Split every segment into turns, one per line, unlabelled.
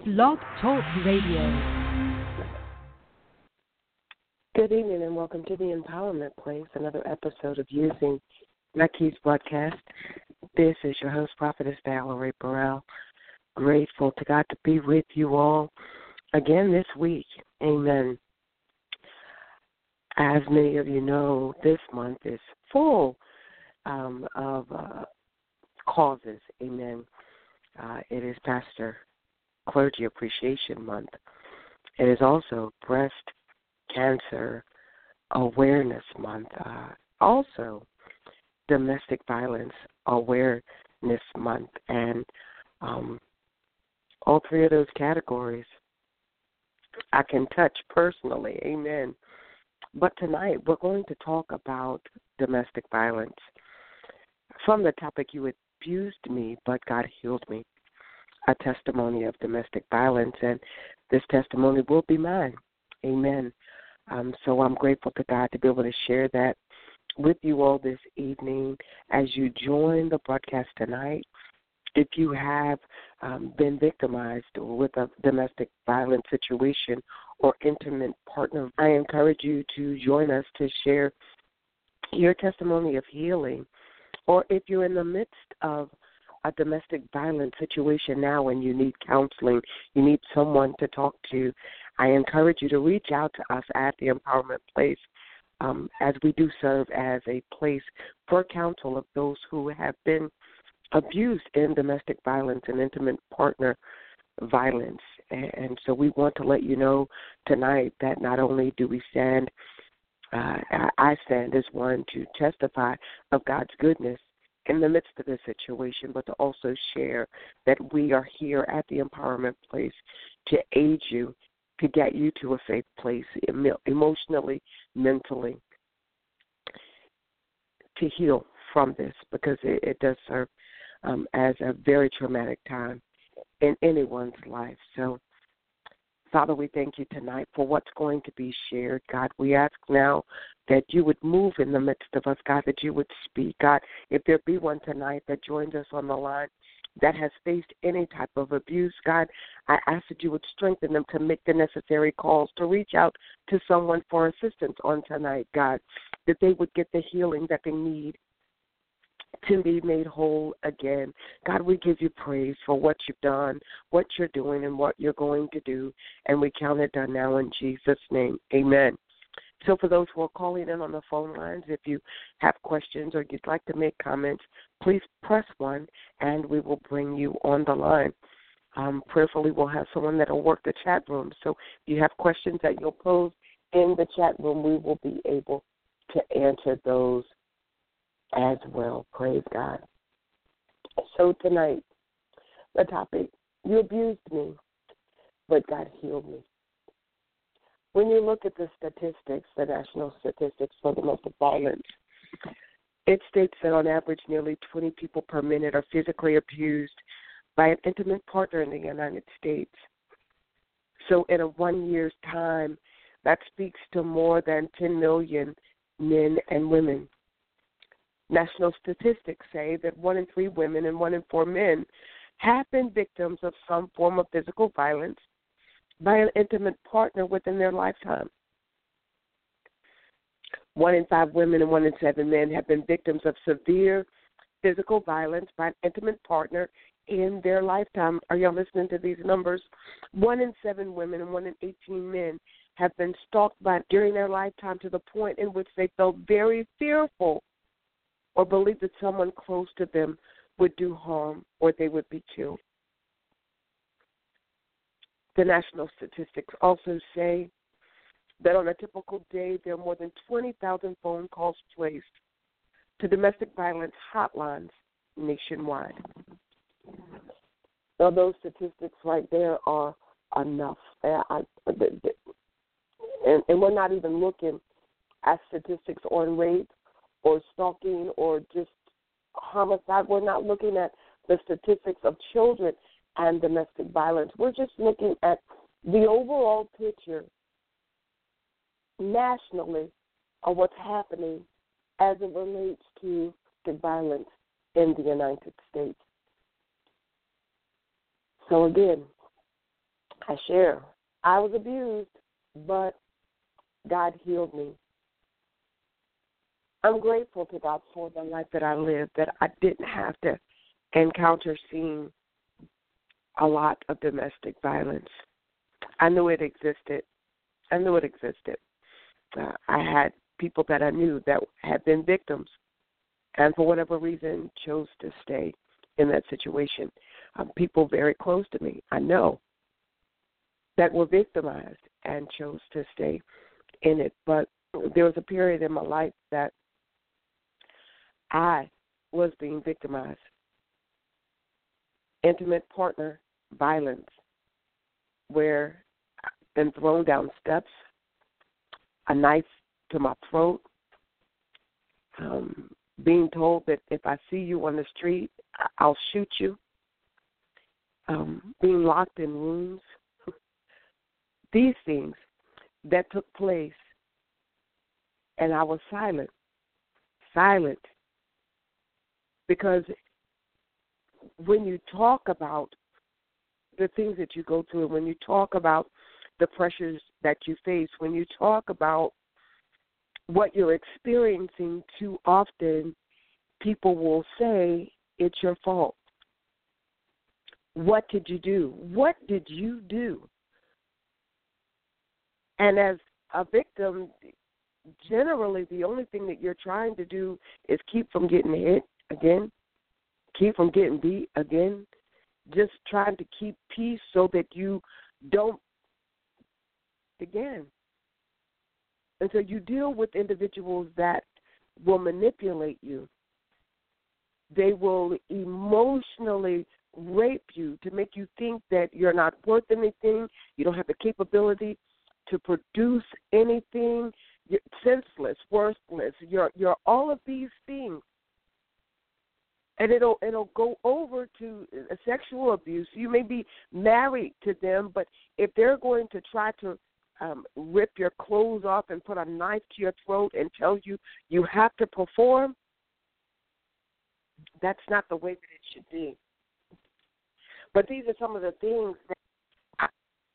Blog Talk Radio.
Good evening and welcome to the Empowerment Place, another episode of Using Lucky's broadcast. This is your host, Prophetess Valerie Burrell. Grateful to God to be with you all again this week. Amen. As many of you know, this month is full of causes. Amen. It is Pastor Clergy Appreciation Month. It is also Breast Cancer Awareness Month. Also, Domestic Violence Awareness Month. And all three of those categories I can touch personally. Amen. But tonight we're going to talk about domestic violence. From the topic, you abused me, but God healed me. A testimony of domestic violence, and this testimony will be mine. Amen. So I'm grateful to God to be able to share that with you all this evening as you join the broadcast tonight. If you have been victimized with a domestic violence situation or intimate partner, I encourage you to join us to share your testimony of healing. Or if you're in the midst of a domestic violence situation now and you need counseling, you need someone to talk to, I encourage you to reach out to us at the Empowerment Place as we do serve as a place for counsel of those who have been abused in domestic violence and intimate partner violence. And so we want to let you know tonight that not only do we stand, I stand as one to testify of God's goodness in the midst of this situation, but to also share that we are here at the Empowerment Place to aid you, to get you to a safe place emotionally, mentally, to heal from this, because it does serve as a very traumatic time in anyone's life. So, Father, we thank you tonight for what's going to be shared. God, we ask now that you would move in the midst of us, God, that you would speak. God, if there be one tonight that joins us on the line that has faced any type of abuse, God, I ask that you would strengthen them to make the necessary calls, to reach out to someone for assistance on tonight, God, that they would get the healing that they need to be made whole again. God, we give you praise for what you've done, what you're doing, and what you're going to do, and we count it done now in Jesus' name. Amen. So for those who are calling in on the phone lines, if you have questions or you'd like to make comments, please press 1, and we will bring you on the line. Prayerfully, we'll have someone that will work the chat room. So if you have questions that you'll pose in the chat room, we will be able to answer those as well. Praise God. So tonight, the topic, you abused me, but God healed me. When you look at the statistics, the national statistics for domestic violence, it states that on average nearly 20 people per minute are physically abused by an intimate partner in the United States. So in a 1 year's time, that speaks to more than 10 million men and women. National statistics say that 1 in 3 women and 1 in 4 men have been victims of some form of physical violence by an intimate partner within their lifetime. 1 in 5 women and 1 in 7 men have been victims of severe physical violence by an intimate partner in their lifetime. Are y'all listening to these numbers? 1 in 7 women and 1 in 18 men have been stalked during their lifetime to the point in which they felt very fearful or believed that someone close to them would do harm or they would be killed. The national statistics also say that on a typical day, there are more than 20,000 phone calls placed to domestic violence hotlines nationwide. Now, those statistics right there are enough. And we're not even looking at statistics on rape or stalking or just homicide. We're not looking at the statistics of children and domestic violence. We're just looking at the overall picture nationally of what's happening as it relates to domestic violence in the United States. So again, I share. I was abused, but God healed me. I'm grateful to God for the life that I lived, that I didn't have to encounter seeing a lot of domestic violence. I knew it existed. I had people that I knew that had been victims and for whatever reason chose to stay in that situation. People very close to me, I know, that were victimized and chose to stay in it. But there was a period in my life that I was being victimized. Intimate partner violence, where I've been thrown down steps, a knife to my throat, being told that if I see you on the street, I'll shoot you, being locked in rooms. These things that took place, and I was silent, because when you talk about the things that you go through, and when you talk about the pressures that you face, when you talk about what you're experiencing, too often people will say it's your fault. What did you do? What did you do? And as a victim, generally the only thing that you're trying to do is keep from getting hit again, keep from getting beat again, just trying to keep peace so that you don't again. And so you deal with individuals that will manipulate you. They will emotionally rape you to make you think that you're not worth anything, you don't have the capability to produce anything, you're senseless, worthless, you're all of these things. And it'll go over to sexual abuse. You may be married to them, but if they're going to try to rip your clothes off and put a knife to your throat and tell you you have to perform, that's not the way that it should be. But these are some of the things that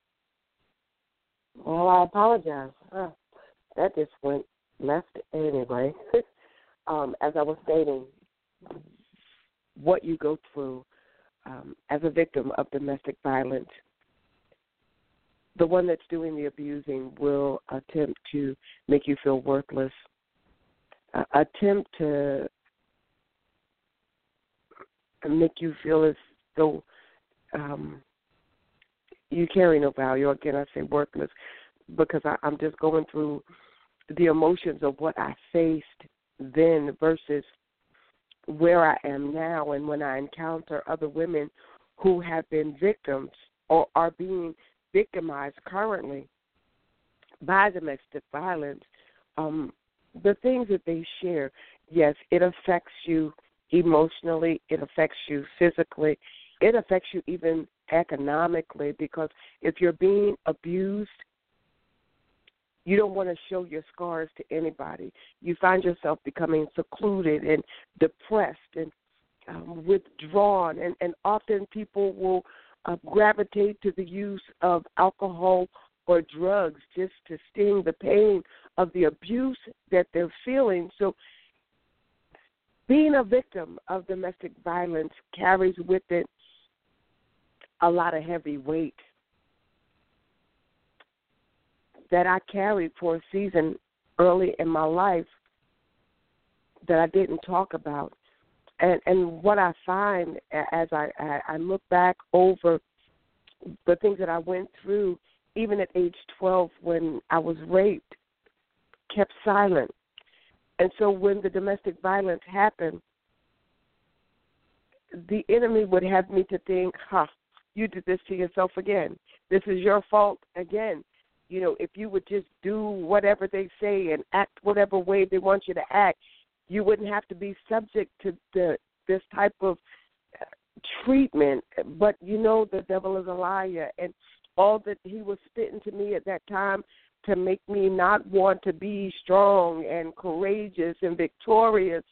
I apologize. That just went left anyway. As I was stating, what you go through as a victim of domestic violence, the one that's doing the abusing will attempt to make you feel worthless, attempt to make you feel as though you carry no value. Again, I say worthless because I'm just going through the emotions of what I faced then versus where I am now. And when I encounter other women who have been victims or are being victimized currently by domestic violence, the things that they share, yes, it affects you emotionally, it affects you physically, it affects you even economically, because if you're being abused, you don't want to show your scars to anybody. You find yourself becoming secluded and depressed and withdrawn, and often people will gravitate to the use of alcohol or drugs just to sting the pain of the abuse that they're feeling. So being a victim of domestic violence carries with it a lot of heavy weight that I carried for a season early in my life that I didn't talk about. And what I find as I look back over the things that I went through, even at age 12 when I was raped, kept silent. And so when the domestic violence happened, the enemy would have me to think, you did this to yourself again. This is your fault again. You know, if you would just do whatever they say and act whatever way they want you to act, you wouldn't have to be subject to this type of treatment. But you know the devil is a liar, and all that he was spitting to me at that time to make me not want to be strong and courageous and victorious,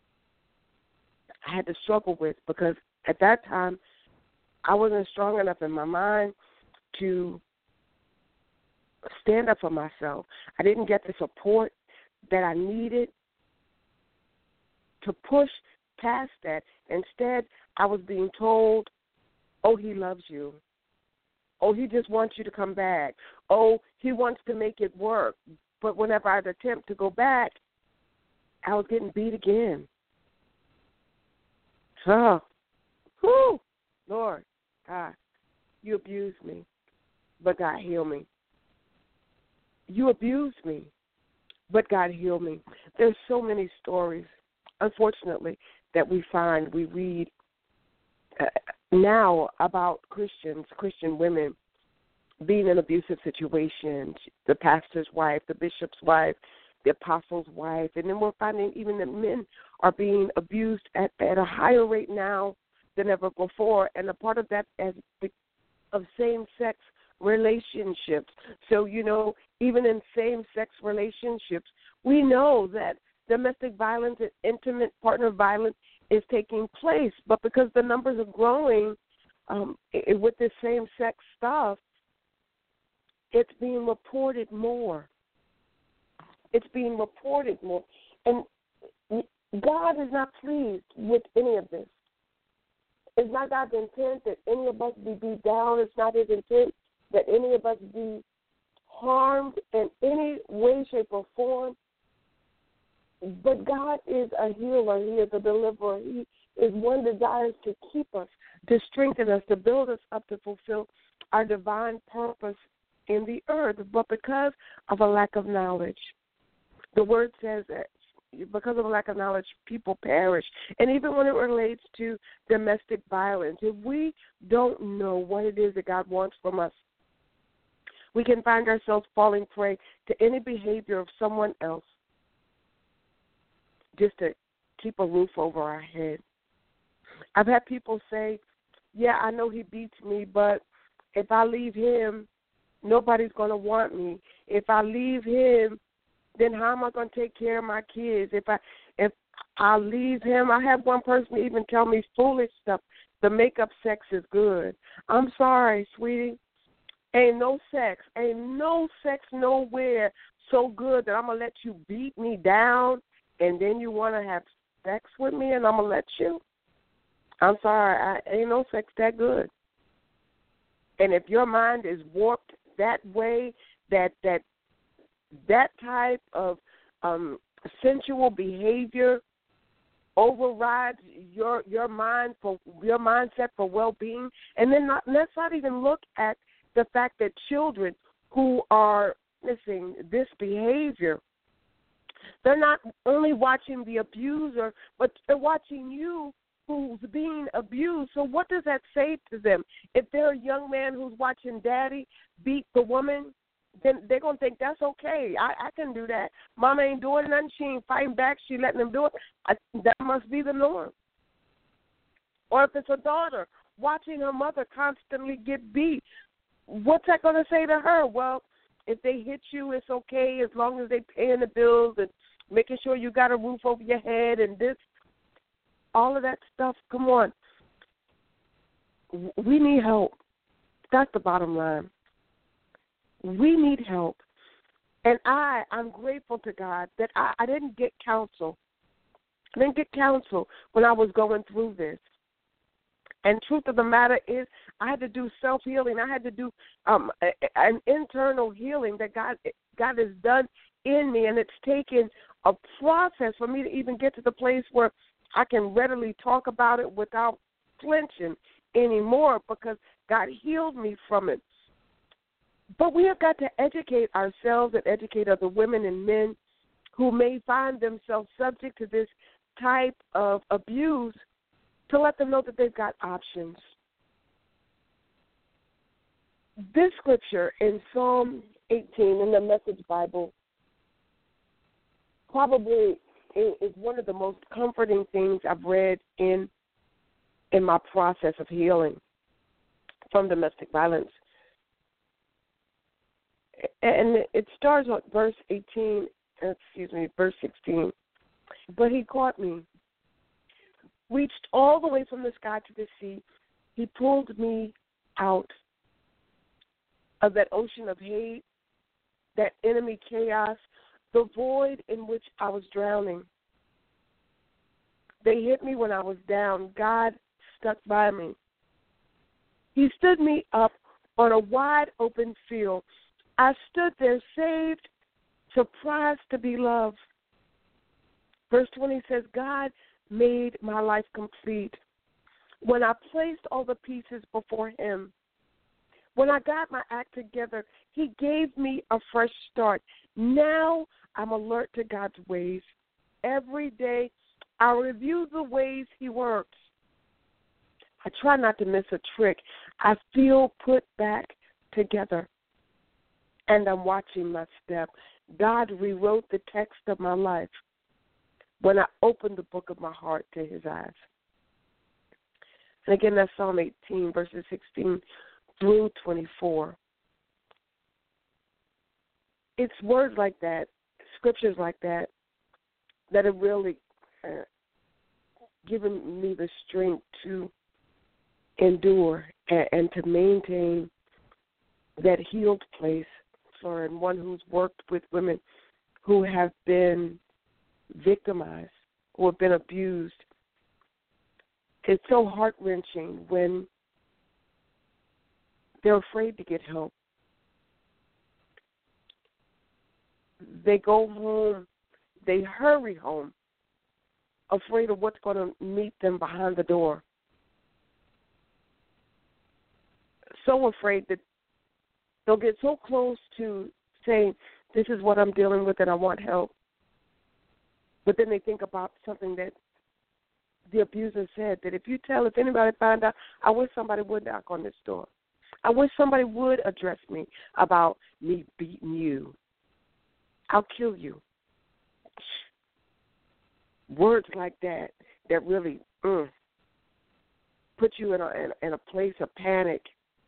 I had to struggle with, because at that time I wasn't strong enough in my mind to stand up for myself. I didn't get the support that I needed to push past that. Instead, I was being told, oh, he loves you. Oh, he just wants you to come back. Oh, he wants to make it work. But whenever I'd attempt to go back, I was getting beat again. Oh, whew, Lord, God, you abused me, but God healed me. You abused me, but God healed me. There's so many stories, unfortunately, that we read now about Christian women being in abusive situations, the pastor's wife, the bishop's wife, the apostle's wife, and then we're finding even that men are being abused at a higher rate now than ever before, and a part of that of same-sex relationships. So, even in same-sex relationships, we know that domestic violence and intimate partner violence is taking place, but because the numbers are growing with this same-sex stuff, it's being reported more. It's being reported more. And God is not pleased with any of this. It's not God's intent that any of us be beat down. It's not his intent that any of us be harmed in any way, shape, or form. But God is a healer. He is a deliverer. He is one desires to keep us, to strengthen us, to build us up, to fulfill our divine purpose in the earth. But because of a lack of knowledge, the word says that because of a lack of knowledge, people perish. And even when it relates to domestic violence, if we don't know what it is that God wants from us, we can find ourselves falling prey to any behavior of someone else just to keep a roof over our head. I've had people say, yeah, I know he beats me, but if I leave him, nobody's going to want me. If I leave him, then how am I going to take care of my kids? If I leave him, I had one person even tell me foolish stuff. The makeup sex is good. I'm sorry, sweetie. Ain't no sex nowhere so good that I'm going to let you beat me down and then you want to have sex with me and I'm going to let you? I'm sorry, ain't no sex that good. And if your mind is warped that way, that type of sensual behavior overrides your mindset for well-being, and then let's not even look at the fact that children who are witnessing this behavior, they're not only watching the abuser, but they're watching you who's being abused. So what does that say to them? If they're a young man who's watching daddy beat the woman, then they're going to think that's okay. I can do that. Mama ain't doing nothing. She ain't fighting back. She letting them do it. That must be the norm. Or if it's a daughter watching her mother constantly get beat, what's that going to say to her? Well, if they hit you, it's okay as long as they paying the bills and making sure you got a roof over your head and this, all of that stuff. Come on. We need help. That's the bottom line. We need help. And I'm grateful to God that I didn't get counsel. I didn't get counsel when I was going through this. And truth of the matter is, I had to do self-healing. I had to do an internal healing that God has done in me, and it's taken a process for me to even get to the place where I can readily talk about it without flinching anymore because God healed me from it. But we have got to educate ourselves and educate other women and men who may find themselves subject to this type of abuse to let them know that they've got options. This scripture in Psalm 18 in the Message Bible probably is one of the most comforting things I've read in my process of healing from domestic violence. And it starts with verse 16. But he caught me, reached all the way from the sky to the sea. He pulled me out of that ocean of hate, that enemy chaos, the void in which I was drowning. They hit me when I was down. God stuck by me. He stood me up on a wide open field. I stood there saved, surprised to be loved. Verse 20 says, God made my life complete. When I placed all the pieces before him, when I got my act together, he gave me a fresh start. Now I'm alert to God's ways. Every day I review the ways he works. I try not to miss a trick. I feel put back together. And I'm watching my step. God rewrote the text of my life when I opened the book of my heart to his eyes. And again, that's Psalm 18, verses 16 through 24. It's words like that, scriptures like that, that have really given me the strength to endure and to maintain that healed place for one who's worked with women who have been victimized, who have been abused. It's so heart-wrenching when they're afraid to get help. They go home, they hurry home, afraid of what's going to meet them behind the door. So afraid that they'll get so close to saying, this is what I'm dealing with and I want help. But then they think about something that the abuser said, that if anybody find out, I wish somebody would knock on this door. I wish somebody would address me about me beating you. I'll kill you. Words like that really put you in a place of panic.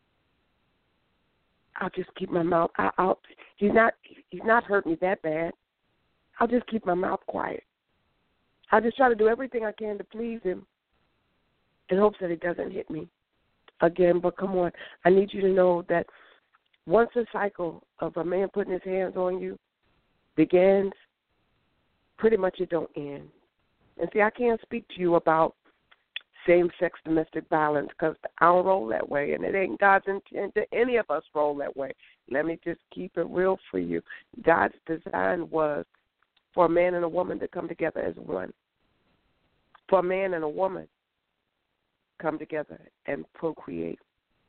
I'll just keep my mouth. He's not hurt me that bad. I'll just keep my mouth quiet. I'll just try to do everything I can to please him in hopes that he doesn't hit me again. But come on, I need you to know that once a cycle of a man putting his hands on you begins, pretty much it don't end. And see, I can't speak to you about same-sex domestic violence because I don't roll that way, and it ain't God's intent that any of us roll that way. Let me just keep it real for you. God's design was for a man and a woman to come together as one. For a man and a woman come together and procreate.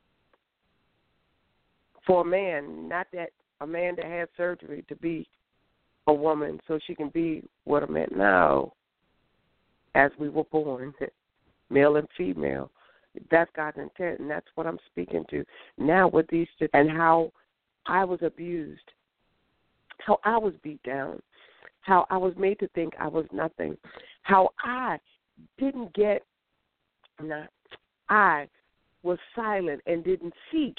For a man, not that a man that had surgery to be a woman so she can be what a man. No. As we were born, male and female. That's God's intent, and that's what I'm speaking to. Now with these, and how I was abused, how I was beat down, how I was made to think I was nothing, how I was silent and didn't seek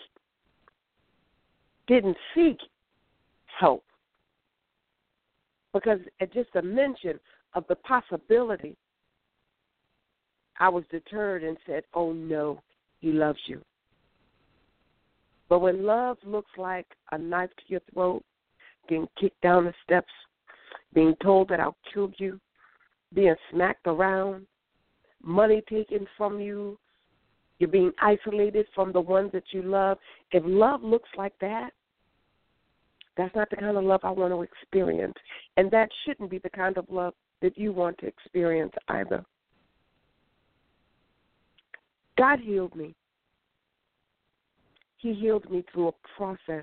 help. Because at just a mention of the possibility, I was deterred and said, oh, no, he loves you. But when love looks like a knife to your throat, getting kicked down the steps, being told that I'll kill you, being smacked around, money taken from you, you're being isolated from the ones that you love, if love looks like that, that's not the kind of love I want to experience. And that shouldn't be the kind of love that you want to experience either. God healed me. He healed me through a process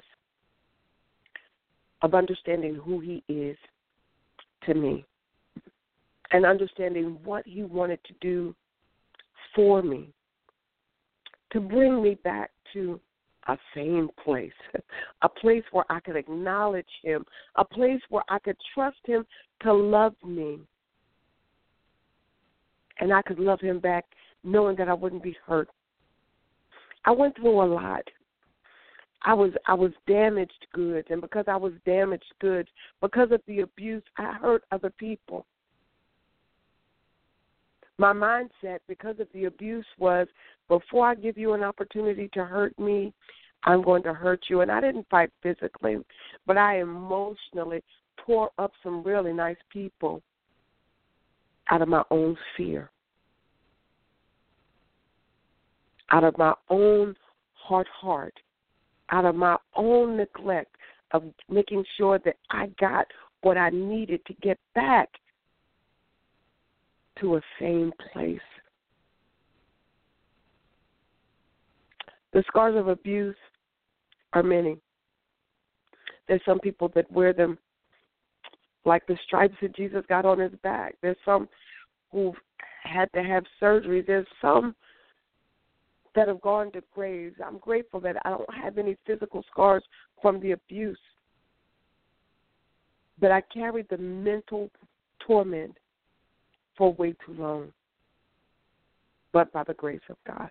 of understanding who he is to me and understanding what he wanted to do for me, to bring me back to a sane place, a place where I could acknowledge him, a place where I could trust him to love me, and I could love him back knowing that I wouldn't be hurt. I went through a lot. I was damaged goods, and because I was damaged goods, because of the abuse, I hurt other people. My mindset, because of the abuse, was before I give you an opportunity to hurt me, I'm going to hurt you. And I didn't fight physically, but I emotionally tore up some really nice people out of my own fear, out of my own heart, out of my own neglect of making sure that I got what I needed to get back to a sane place. The scars of abuse are many. There's some people that wear them like the stripes that Jesus got on his back. There's some who've had to have surgery. There's some that have gone to graves. I'm grateful that I don't have any physical scars from the abuse, but I carried the mental torment for way too long. But by the grace of God,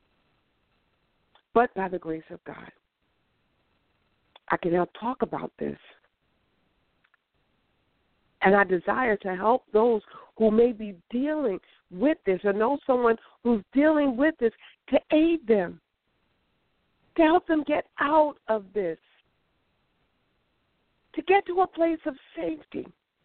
I can now talk about this. And I desire to help those who may be dealing with this or know someone who's dealing with this, to aid them, to help them get out of this, to get to a place of safety,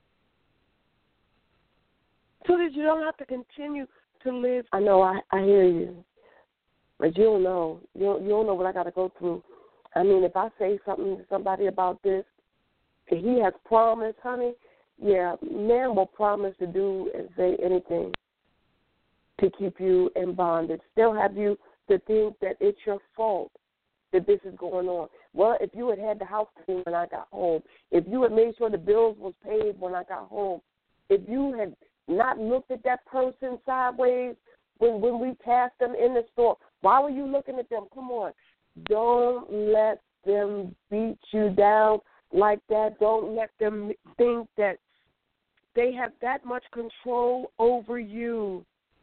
so that you don't have to continue to live. I know, I hear you, but you don't know. You don't know what I got to go through. I mean, if I say something to somebody about this, if he has promised, honey, yeah, man will promise to do and say anything to keep you in bondage. They'll have you to think that it's your fault that this is going on. Well, if you had the house clean when I got home, if you had made sure the bills was paid when I got home, if you had not looked at that person sideways when we passed them in the store, why were you looking at them? Come on. Don't let them beat you down like that. Don't let them think that they have that much control over you.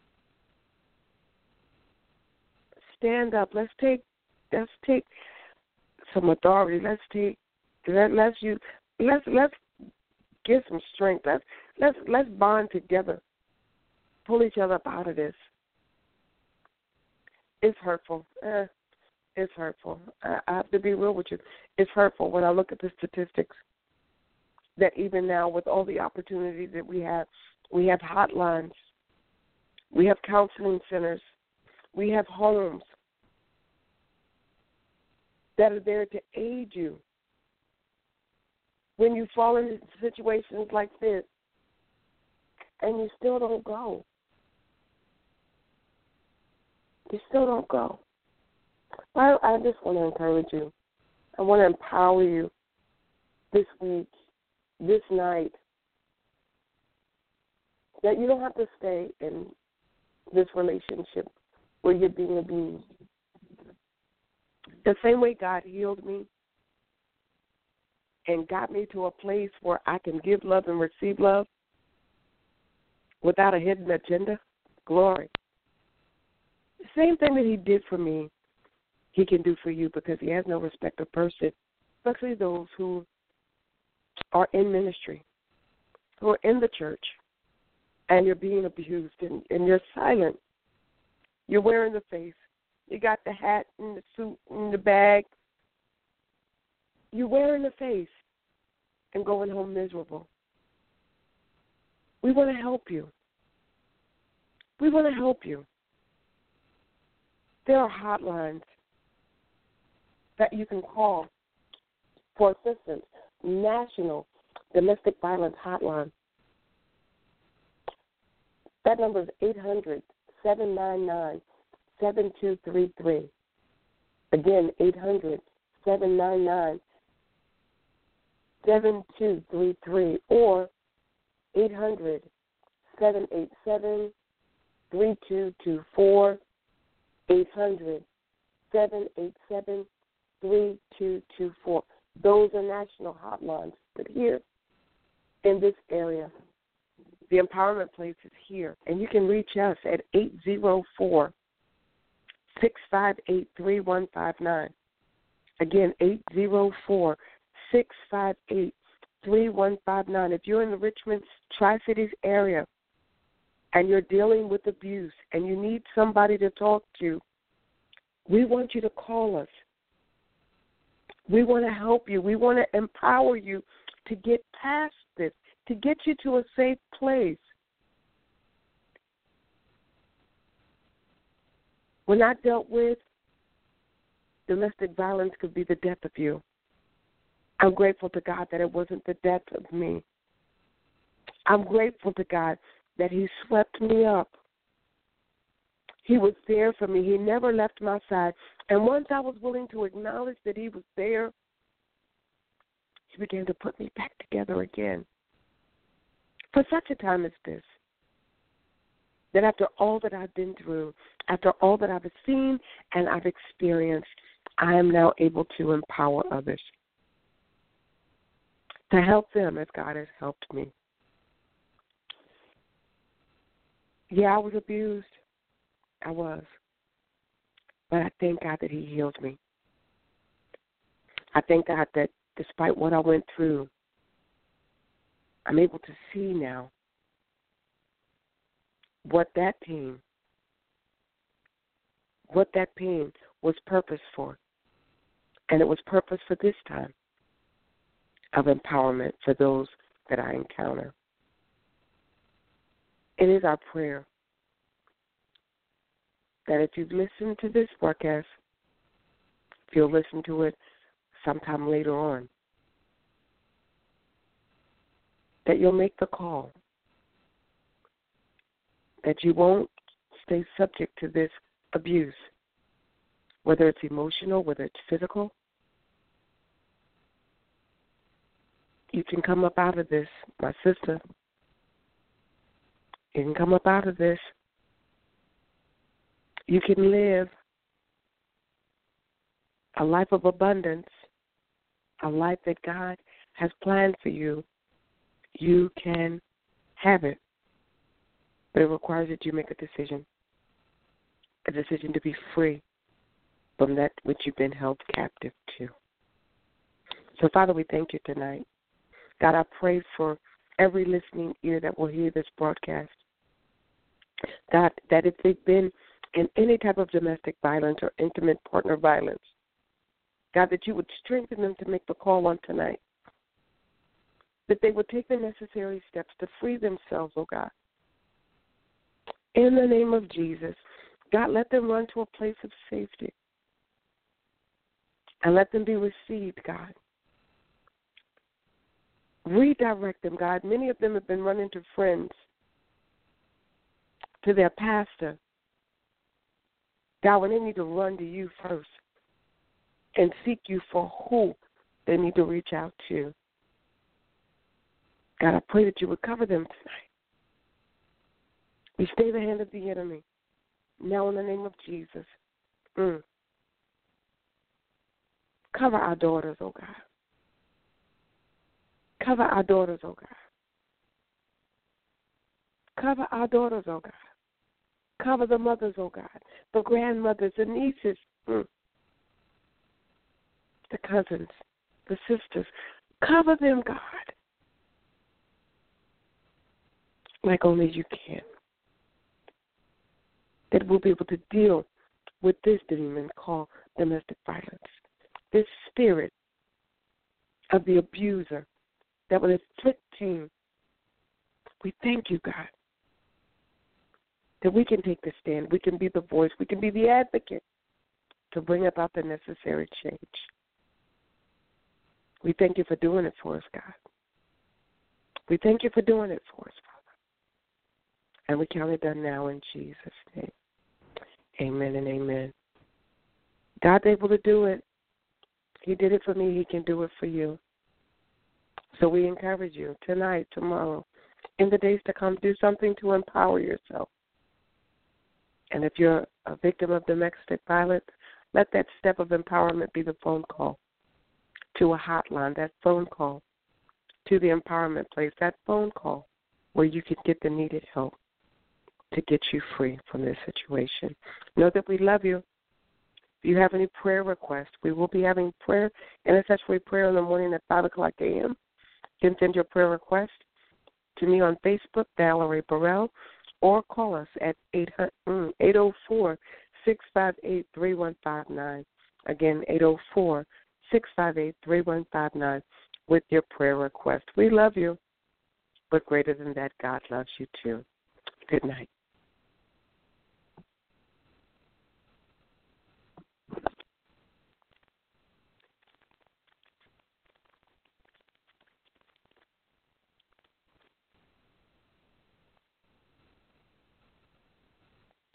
Stand up. Let's take some authority. Let's get some strength. Let's bond together. Pull each other up out of this. It's hurtful. It's hurtful. I have to be real with you. It's hurtful when I look at the statistics that even now with all the opportunities that we have hotlines, we have counseling centers, we have homes that are there to aid you when you fall into situations like this and you still don't go. You still don't go. Well, I just want to encourage you. I want to empower you this week, this night, that you don't have to stay in this relationship where you're being abused. The same way God healed me and got me to a place where I can give love and receive love without a hidden agenda, glory. The same thing that he did for me, he can do for you, because he has no respect of person, especially those who are in ministry, who are in the church, and you're being abused, and you're silent. You're wearing the face. You got the hat and the suit and the bag. You're wearing the face and going home miserable. We want to help you. We want to help you. There are hotlines that you can call for assistance. National Domestic Violence Hotline. That number is 800-799-7233. Again, 800-799-7233 or 800-787-3224. 800-787-3224. Those are national hotlines. But here in this area, the Empowerment Place is here, and you can reach us at 804-658-3159. Again, 804-658-3159. If you're in the Richmond Tri-Cities area and you're dealing with abuse and you need somebody to talk to, we want you to call us We want to help you. We want to empower you to get past this, to get you to a safe place. When I dealt with domestic violence, could be the death of you. I'm grateful to God that it wasn't the death of me. I'm grateful to God that He swept me up. He was there for me. He never left my side. And once I was willing to acknowledge that He was there, He began to put me back together again. For such a time as this, that after all that I've been through, after all that I've seen and I've experienced, I am now able to empower others, to help them as God has helped me. Yeah, I was abused. I was. But I thank God that He healed me. I thank God that despite what I went through, I'm able to see now what that pain was purpose for. And it was purpose for this time of empowerment for those that I encounter. It is our prayer that if you've listened to this broadcast, if you'll listen to it sometime later on, that you'll make the call, that you won't stay subject to this abuse, whether it's emotional, whether it's physical. You can come up out of this, my sister. You can come up out of this. You can live a life of abundance, a life that God has planned for you. You can have it, but it requires that you make a decision to be free from that which you've been held captive to. So, Father, we thank you tonight. God, I pray for every listening ear that will hear this broadcast. God, that if they've been in any type of domestic violence or intimate partner violence, God, that you would strengthen them to make the call on tonight, that they would take the necessary steps to free themselves, oh God. In the name of Jesus, God, let them run to a place of safety and let them be received, God. Redirect them, God. Many of them have been running to friends, to their pastor. God, when they need to run to you first and seek you for who they need to reach out to. God, I pray that you would cover them tonight. We stay the hand of the enemy. Now in the name of Jesus. Cover our daughters, oh God. Cover our daughters, oh God. Cover our daughters, oh God. Cover the mothers, oh God. The grandmothers, the nieces, the cousins, the sisters. Cover them, God, like only you can. That we'll be able to deal with this demon called domestic violence, this spirit of the abuser that will inflict pain. We thank you, God, that we can take the stand, we can be the voice, we can be the advocate to bring about the necessary change. We thank you for doing it for us, God. We thank you for doing it for us, Father. And we count it done now in Jesus' name. Amen and amen. God's able to do it. He did it for me. He can do it for you. So we encourage you tonight, tomorrow, in the days to come, do something to empower yourself. And if you're a victim of domestic violence, let that step of empowerment be the phone call to a hotline, that phone call to the empowerment place, that phone call where you can get the needed help to get you free from this situation. Know that we love you. If you have any prayer requests, we will be having prayer, intercessory prayer in the morning at 5 o'clock a.m. You can send your prayer request to me on Facebook, Valerie Burrell, or call us at 804-658-3159. Again, 658-3159 with your prayer request. We love you, but greater than that, God loves you too. Good night.